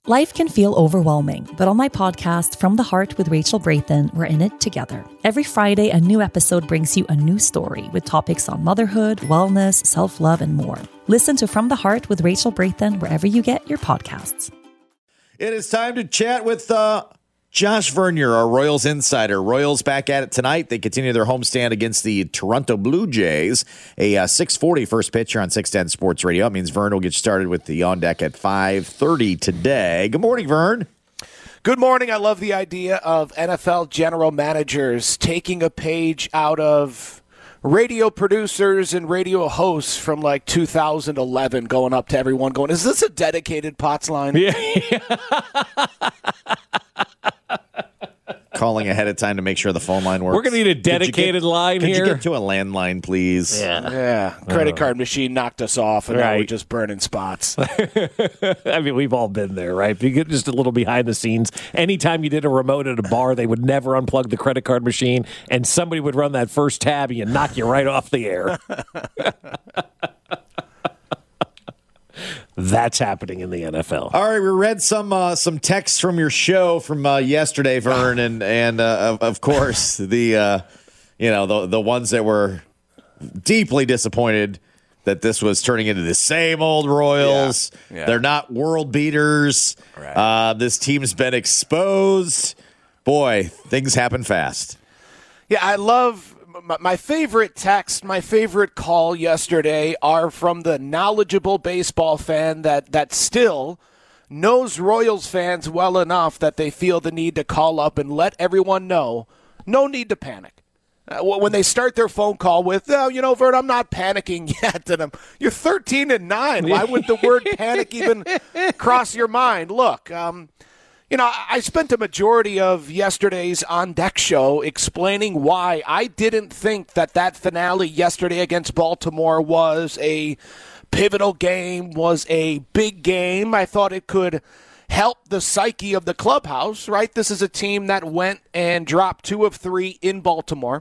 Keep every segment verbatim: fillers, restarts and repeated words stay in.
Life can feel overwhelming, but on my podcast, From the Heart with Rachel Brathen, we're in it together. Every Friday, a new episode brings you a new story with topics on motherhood, wellness, self-love, and more. Listen to From the Heart with Rachel Brathen wherever you get your podcasts. It is time to chat with uh, Josh Vernier, our Royals insider. Royals back at it tonight. They continue their homestand against the Toronto Blue Jays. A uh, six forty first pitch here on six ten Sports Radio. That means Vern will get started with the On Deck at five thirty today. Good morning, Vern. Good morning. I love the idea of N F L general managers taking a page out of radio producers and radio hosts from like two thousand eleven, going up to everyone going, is this a dedicated Pots line? Yeah. Calling ahead of time to make sure the phone line works. We're going to need a dedicated get, line could here. Could you get to a landline, please? Yeah. Yeah. Credit card machine knocked us off, and right. now we're just burning spots. I mean, we've all been there, right? You get just a little behind the scenes. Anytime you did a remote at a bar, they would never unplug the credit card machine, and somebody would run that first tab and knock you right off the air. That's happening in the N F L. All right, we read some uh, some texts from your show from uh, yesterday, Vern, and and uh, of, of course the uh, you know the the ones that were deeply disappointed that this was turning into the same old Royals. Yeah. Yeah. They're not world beaters. Right. Uh, this team's been exposed. Boy, things happen fast. Yeah, I love my favorite text, my favorite call yesterday are from the knowledgeable baseball fan that, that still knows Royals fans well enough that they feel the need to call up and let everyone know, no need to panic. Uh, when they start their phone call with, oh, you know, Vern, I'm not panicking yet. And I'm, you're thirteen and nine. Why would the word panic even cross your mind? Look, um, You know, I spent a majority of yesterday's On Deck show explaining why I didn't think that that finale yesterday against Baltimore was a pivotal game, was a big game. I thought it could help the psyche of the clubhouse, right? This is a team that went and dropped two of three in Baltimore.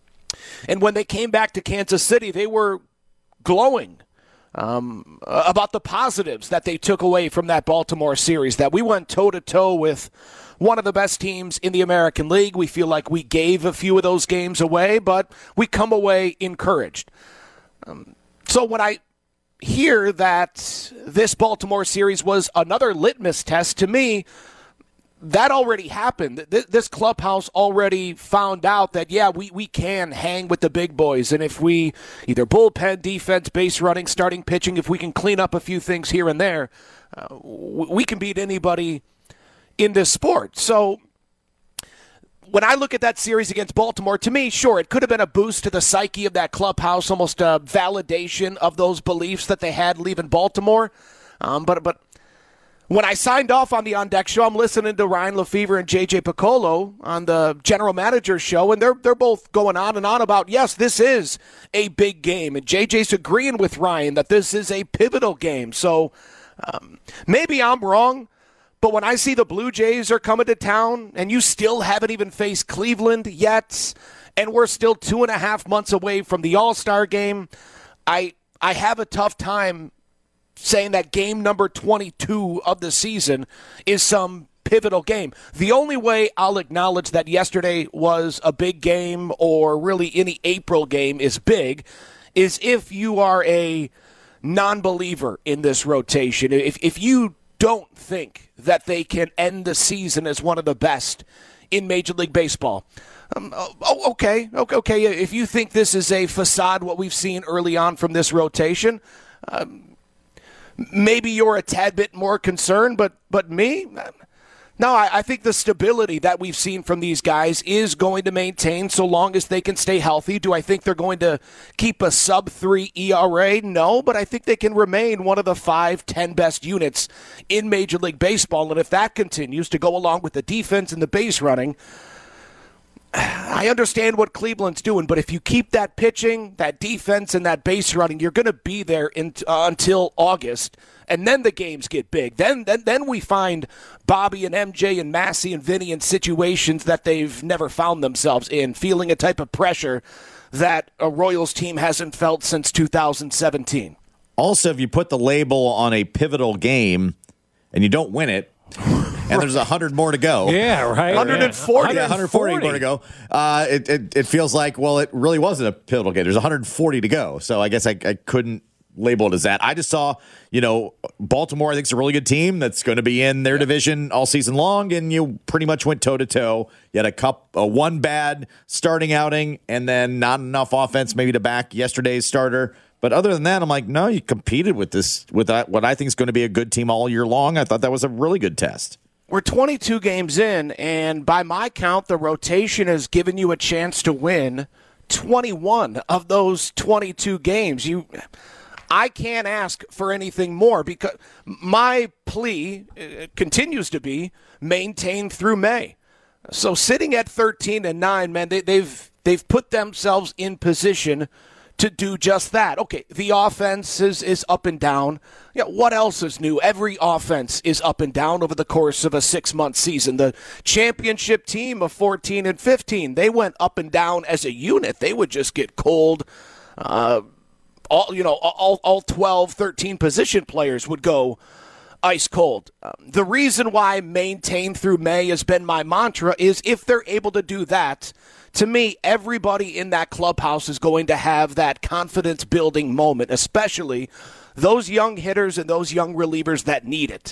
And when they came back to Kansas City, they were glowing. Um, about the positives that they took away from that Baltimore series, that we went toe-to-toe with one of the best teams in the American League. We feel like we gave a few of those games away, but we come away encouraged. Um, so when I hear that this Baltimore series was another litmus test, to me, that already happened. This clubhouse already found out that, yeah, we, we can hang with the big boys. And if we either bullpen, defense, base running, starting pitching, if we can clean up a few things here and there, uh, we can beat anybody in this sport. So when I look at that series against Baltimore, to me, sure, it could have been a boost to the psyche of that clubhouse, almost a validation of those beliefs that they had leaving Baltimore. Um, but but. When I signed off on the On Deck show, I'm listening to Ryan Lefevre and J J Piccolo on the general manager show, and they're they're both going on and on about, yes, this is a big game. And J J's agreeing with Ryan that this is a pivotal game. So um, maybe I'm wrong, but when I see the Blue Jays are coming to town and you still haven't even faced Cleveland yet, and we're still two and a half months away from the All-Star game, I I have a tough time saying that game number twenty-two of the season is some pivotal game. The only way I'll acknowledge that yesterday was a big game, or really any April game is big, is if you are a non-believer in this rotation. If if you don't think that they can end the season as one of the best in Major League Baseball. Um, oh, okay, okay, okay. If you think this is a facade, what we've seen early on from this rotation, um, maybe you're a tad bit more concerned, but but me? No, I, I think the stability that we've seen from these guys is going to maintain so long as they can stay healthy. Do I think they're going to keep a sub three E R A? No, but I think they can remain one of the five, ten best units in Major League Baseball. And if that continues to go along with the defense and the base running, I understand what Cleveland's doing, but if you keep that pitching, that defense, and that base running, you're going to be there in, uh, until August, and then the games get big. Then, then, then we find Bobby and M J and Massey and Vinny in situations that they've never found themselves in, feeling a type of pressure that a Royals team hasn't felt since two thousand seventeen. Also, if you put the label on a pivotal game and you don't win it, and there's one hundred more to go. Yeah, right. one hundred forty. Yeah, one hundred forty more to go. Uh, it, it it feels like, well, it really wasn't a pivotal game. There's one hundred forty to go. So I guess I, I couldn't label it as that. I just saw, you know, Baltimore, I think, is a really good team that's going to be in their yeah. division all season long, and you pretty much went toe-to-toe. You had a cup, a one bad starting outing, and then not enough offense maybe to back yesterday's starter. But other than that, I'm like, no, you competed with this, with that, what I think is going to be a good team all year long. I thought that was a really good test. We're twenty-two games in, and by my count, the rotation has given you a chance to win twenty-one of those twenty-two games. You... I can't ask for anything more because my plea continues to be maintained through May. So sitting at thirteen and nine, man, they, they've they've put themselves in position to do just that. Okay, the offense is, is up and down. Yeah, what else is new? Every offense is up and down over the course of a six-month season. The championship team of fourteen and fifteen, they went up and down as a unit. They would just get cold. Uh, All you know, all all twelve, thirteen position players would go ice cold. Um, the reason why maintain through May has been my mantra is if they're able to do that, to me, everybody in that clubhouse is going to have that confidence-building moment, especially those young hitters and those young relievers that need it.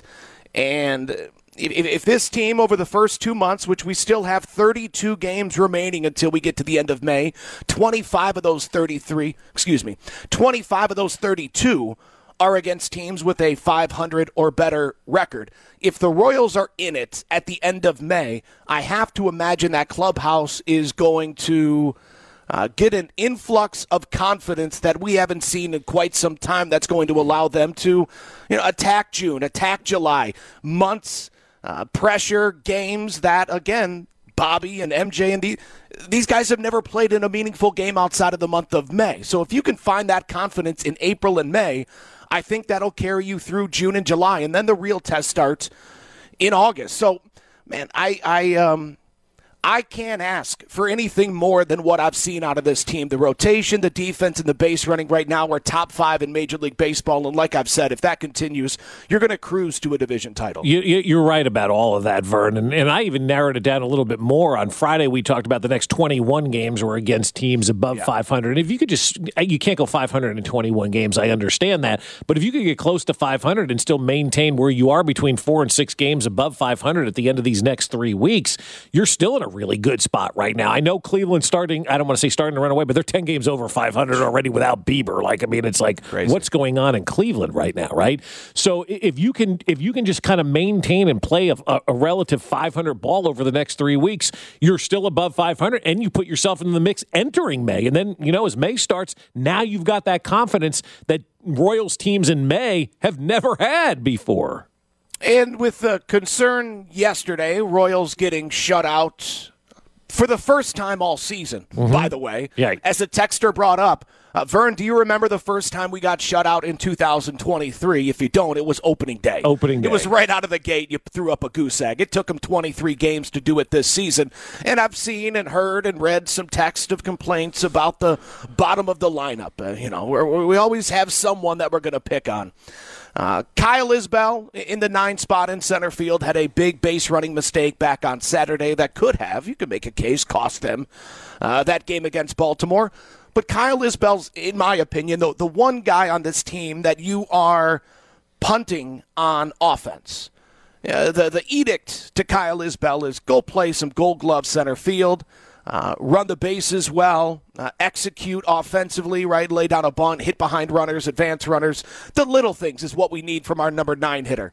And if, if this team over the first two months, which we still have thirty-two games remaining until we get to the end of May, twenty-five of those thirty-three, excuse me, twenty-five of those thirty-two are against teams with a five hundred or better record. If the Royals are in it at the end of May, I have to imagine that clubhouse is going to uh, get an influx of confidence that we haven't seen in quite some time. That's going to allow them to, you know, attack June, attack July, months, uh, pressure, games that, again, Bobby and M J and the, these guys have never played in a meaningful game outside of the month of May. So if you can find that confidence in April and May, I think that'll carry you through June and July, and then the real test starts in August. So, man, I I um I can't ask for anything more than what I've seen out of this team. The rotation, the defense, and the base running right now are top five in Major League Baseball. And like I've said, if that continues, you're going to cruise to a division title. You, you're right about all of that, Vern. And, and I even narrowed it down a little bit more. On Friday, we talked about the next twenty-one games were against teams above yeah. five hundred. And if you could just, you can't go five hundred in twenty-one games. I understand that. But if you could get close to five hundred and still maintain where you are between four and six games above five hundred at the end of these next three weeks, you're still in a really good spot right now. I know Cleveland's starting, I don't want to say starting to run away, but they're ten games over five hundred already without Bieber. Like, I mean, it's like, crazy. What's going on in Cleveland right now, right? So if you can if you can just kind of maintain and play a, a relative five hundred ball over the next three weeks, you're still above five hundred, and you put yourself in the mix entering May. And then, you know, as May starts, now you've got that confidence that Royals teams in May have never had before. And with the concern yesterday, Royals getting shut out for the first time all season, mm-hmm. by the way. Yeah. As a texter brought up, uh, Vern, do you remember the first time we got shut out in two thousand twenty-three? If you don't, it was opening day. Opening day. It was right out of the gate. You threw up a goose egg. It took them twenty-three games to do it this season. And I've seen and heard and read some text of complaints about the bottom of the lineup. Uh, you know, we're, we always have someone that we're going to pick on. Uh, Kyle Isbell in the nine spot in center field had a big base running mistake back on Saturday that could have, you could make a case, cost them uh, that game against Baltimore. But Kyle Isbell's, in my opinion, the, the one guy on this team that you are punting on offense. Uh, the, the edict to Kyle Isbell is go play some gold glove center field. Uh, run the bases well, uh, execute offensively, right? Lay down a bunt, hit behind runners, advance runners. The little things is what we need from our number nine hitter.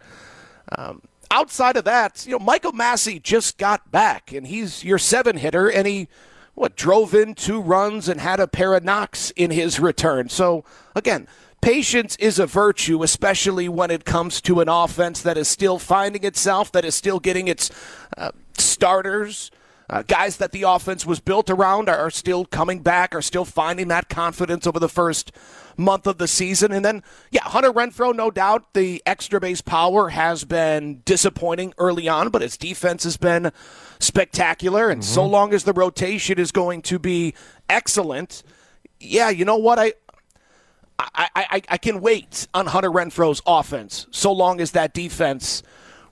Um, outside of that, you know, Michael Massey just got back, and he's your seven hitter, and he, what, drove in two runs and had a pair of knocks in his return. So, again, patience is a virtue, especially when it comes to an offense that is still finding itself, that is still getting its uh, starters. Uh, guys that the offense was built around are, are still coming back, are still finding that confidence over the first month of the season. And then, yeah, Hunter Renfroe, no doubt, the extra base power has been disappointing early on, but his defense has been spectacular. And mm-hmm. so long as the rotation is going to be excellent, yeah, you know what? I, I, I, I can wait on Hunter Renfroe's offense so long as that defense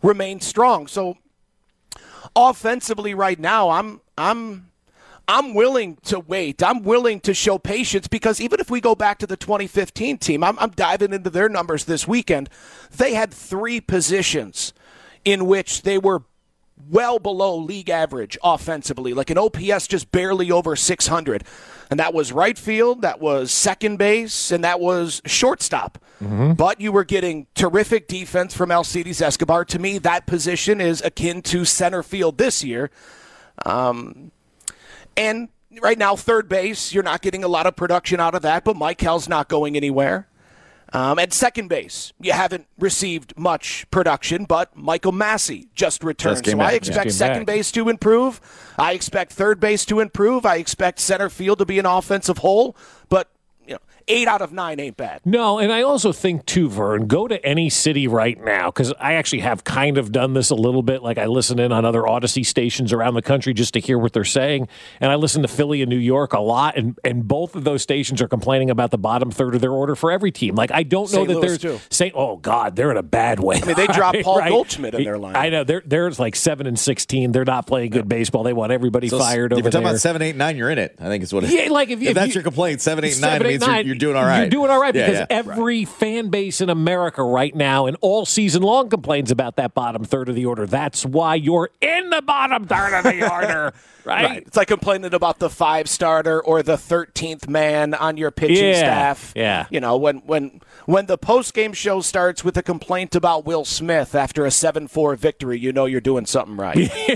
remain strong. So offensively right now, I'm I'm I'm willing to wait. I'm willing to show patience because even if we go back to the twenty fifteen team, I'm, I'm diving into their numbers this weekend. They had three positions in which they were well below league average offensively, like an O P S just barely over six hundred. And that was right field, that was second base, and that was shortstop. Mm-hmm. But you were getting terrific defense from Alcides Escobar. To me, that position is akin to center field this year. Um, and right now, third base, you're not getting a lot of production out of that, but Mikel's not going anywhere. Um, at second base, you haven't received much production, but Michael Massey just returned. Just so back. I expect Just second back. base to improve. I expect third base to improve. I expect center field to be an offensive hole. But, you know, eight out of nine ain't bad. No, and I also think, too, Vern, go to any city right now, because I actually have kind of done this a little bit. Like I listen in on other Odyssey stations around the country just to hear what they're saying. And I listen to Philly and New York a lot, and, and both of those stations are complaining about the bottom third of their order for every team. Like, I don't know Saint that Louis, there's too. saying, oh, God, they're in a bad way. I mean, they dropped Paul Right? Goldschmidt in their lineup. I know. They're, they're like seven and sixteen. They're not playing good baseball. They want everybody So fired if over you're talking there. about seven, eight, nine, you're in it. I think it's what it is. Yeah, like if, if, if that's you, your complaint, seven, eight, seven, nine eight, means nine, you're, you're doing all right. You're doing all right Yeah, because yeah. every fan base in America right now and all season long complains about that bottom third of the order. That's why you're in the bottom third of the order, right? Right. It's like complaining about the five starter or the thirteenth man on your pitching Yeah, staff. yeah. You know, when when when the post game show starts with a complaint about Will Smith after a seven four victory, you know you're doing something right.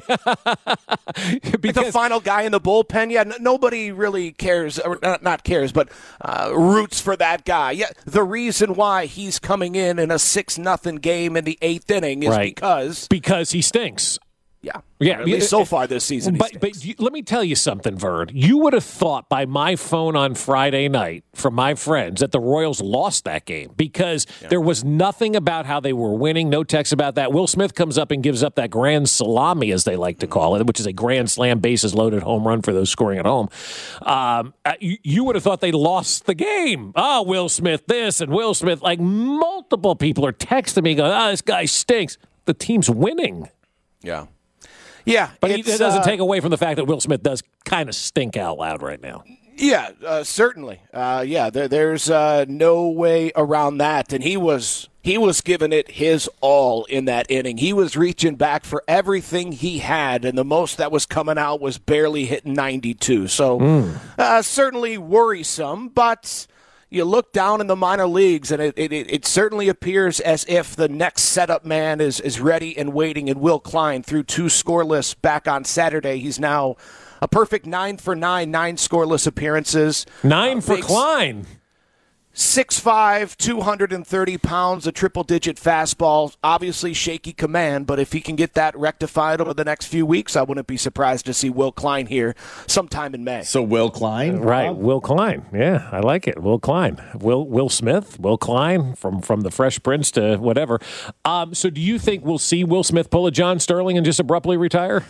Because the final guy in the bullpen, yeah, n- nobody really cares, or not, not cares, but uh, roots for that guy. Yeah, the reason why he's coming in in a six nothing game in the eighth inning is Right. because, because he stinks. yeah, Yeah, or at least yeah, so far this season. he But stinks. but you, let me tell you something, Vern. You would have thought by my phone on Friday night from my friends that the Royals lost that game because there was nothing about how they were winning. No text about that. Will Smith comes up and gives up that grand salami, as they like to call it, which is a grand slam, bases loaded home run for those scoring at home. Um, uh, you, you would have thought they lost the game. Oh, Will Smith this and Will Smith. Like multiple people are texting me going, oh, this guy stinks. The team's winning. yeah. Yeah, But he, it's, it doesn't uh, take away from the fact that Will Smith does kind of stink out loud right now. Yeah, uh, certainly. Uh, yeah, there, there's uh, no way around that. And he was he was giving it his all in that inning. He was reaching back for everything he had, and the most that was coming out was barely hitting ninety-two. So Mm. uh, certainly worrisome, but you look down in the minor leagues, and it, it, it certainly appears as if the next setup man is, is ready and waiting. And Will Klein, through two scoreless back on Saturday, he's now a perfect nine for nine, nine scoreless appearances. Nine Uh, for big Klein. six five, two hundred thirty pounds, a triple-digit fastball, obviously shaky command, but if he can get that rectified over the next few weeks, I wouldn't be surprised to see Will Klein here sometime in May. So Will Klein, Right, Rob? Will Klein. Yeah, I like it. Will Klein. Will Will Smith, Will Klein, from, from the Fresh Prince to whatever. Um, so do you think we'll see Will Smith pull a John Sterling and just abruptly retire?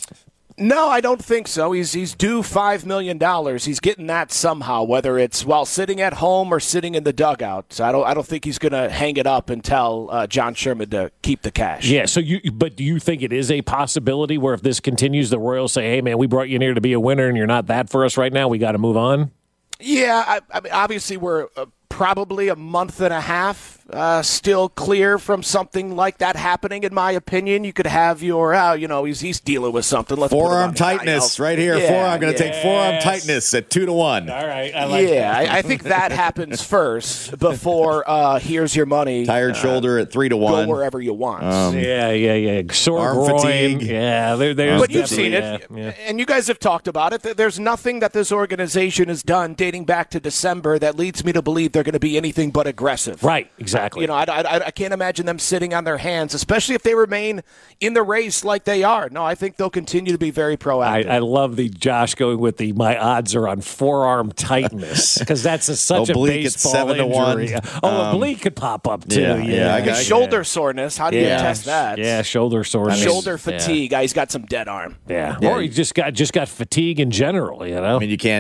No, I don't think so. He's he's due five million dollars. He's getting that somehow, whether it's while sitting at home or sitting in the dugout. So I don't I don't think he's going to hang it up and tell uh, John Sherman to keep the cash. Yeah, so you but do you think it is a possibility where if this continues, the Royals say, hey, man, we brought you in here to be a winner and you're not that for us right now, we got to move on? Yeah, I, I mean, obviously we're uh, probably a month and a half uh, still clear from something like that happening. In my opinion, you could have your, uh, you know, he's he's dealing with something. Let's put him Forearm on the I L. tightness right here. Yeah, Forearm. I'm going to yeah. take forearm Yes. tightness at two to one. All right, I Yeah, I, I think that happens first before uh, here's your money. Tired uh, shoulder at three to Go one. wherever you want. Yeah, yeah, yeah. Sore Arm groin. fatigue. Yeah, there, there's But you've seen definitely- it, yeah, yeah. and you guys have talked about it. There's nothing that this organization has done dating back to December that leads me to believe they're going to be anything but aggressive. Right, exactly. You know, I, I, I can't imagine them sitting on their hands, especially if they remain in the race like they are. No, I think they'll continue to be very I, proactive. I love the Josh going with the my odds are on forearm tightness because that's a, such Oblique a at baseball seven to one. injury. Oh, Um, oblique could pop up too. yeah, Yeah, yeah, I got- His shoulder soreness, how do you yeah. test that? Yeah, shoulder soreness. Shoulder Yeah. fatigue. Uh, He's got some dead arm. Yeah. Yeah. or he just got just got fatigue in general. You know. I mean, you can't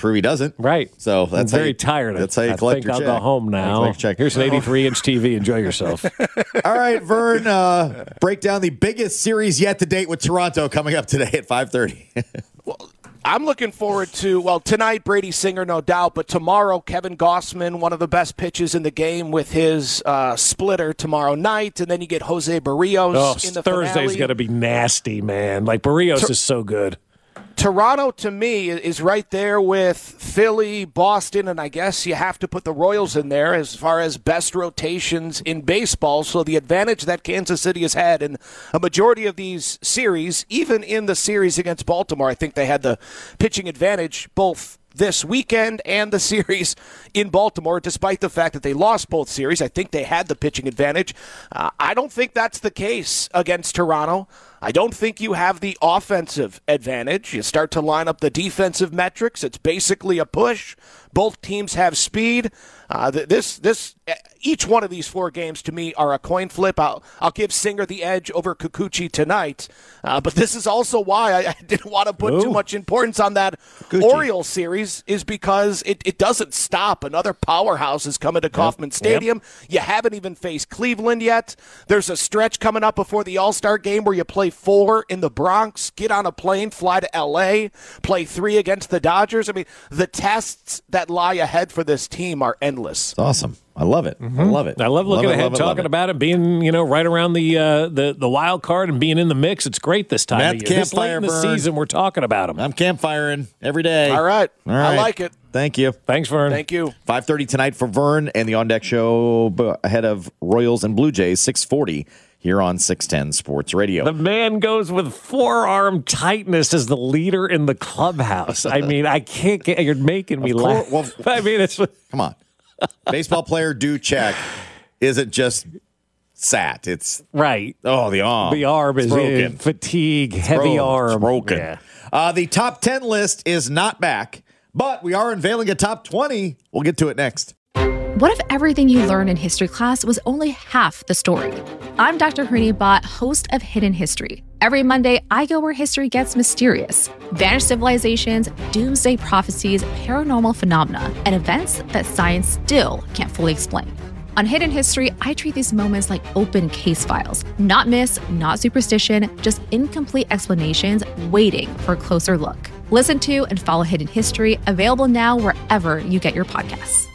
prove he doesn't. Right. So that's I'm very how you, tired. That's how you I collect think your I'll check. go home now. Check. Here's an eighty-three inch T V. Enjoy yourself. All right, Vern, uh, break down the biggest series yet to date with Toronto coming up today at five thirty. Well, I'm looking forward to, well, tonight, Brady Singer, no doubt, but tomorrow, Kevin Gossman, one of the best pitches in the game with his uh, splitter tomorrow night, and then you get Jose Barrios Oh, in the Thursday's going to be nasty, man. Like, Barrios Tur- is so good. Toronto, to me, is right there with Philly, Boston, and I guess you have to put the Royals in there as far as best rotations in baseball. So the advantage that Kansas City has had in a majority of these series, even in the series against Baltimore, I think they had the pitching advantage both this weekend and the series in Baltimore, despite the fact that they lost both series. I think they had the pitching advantage. Uh, I don't think that's the case against Toronto. I don't think you have the offensive advantage. You start to line up the defensive metrics. It's basically a push. Both teams have speed. Uh, this, this, each one of these four games to me are a coin flip. I'll, I'll give Singer the edge over Kikuchi tonight. Uh, but this is also why I, I didn't want to put Ooh. too much importance on that Kikuchi. Orioles series, is because it, it doesn't stop. Another powerhouse is coming to Kauffman yep. Stadium. Yep. You haven't even faced Cleveland yet. There's a stretch coming up before the All-Star game where you play four in the Bronx, get on a plane, fly to L A, play three against the Dodgers. I mean, the tests that lie ahead for this team are endless. It's awesome. I love it. Mm-hmm. I love it. I love looking love ahead, it, love it, talking love about it, being you know right around the uh, the the wild card and being in the mix. It's great this time Matt of year. This late in the Vern. season, we're talking about them. I'm campfiring every day. All right. All right. I like it. Thank you. Thanks, Vern. Thank you. five thirty tonight for Vern and the On Deck Show ahead of Royals and Blue Jays, six forty here on six ten Sports Radio. The man goes with forearm tightness as the leader in the clubhouse. I mean, I can't get, you're making me laugh. Well, I mean, it's. Come on. Baseball player do check isn't just sat. It's right. Oh, the arm. The arm it's is broken. in fatigue, it's heavy broken. arm. It's broken. Yeah. Uh, the top ten list is not back, but we are unveiling a top twenty. We'll get to it next. What if everything you learned in history class was only half the story? I'm Doctor Hrini Bhatt, host of Hidden History. Every Monday, I go where history gets mysterious. Vanished civilizations, doomsday prophecies, paranormal phenomena, and events that science still can't fully explain. On Hidden History, I treat these moments like open case files. Not myths, not superstition, just incomplete explanations waiting for a closer look. Listen to and follow Hidden History, available now wherever you get your podcasts.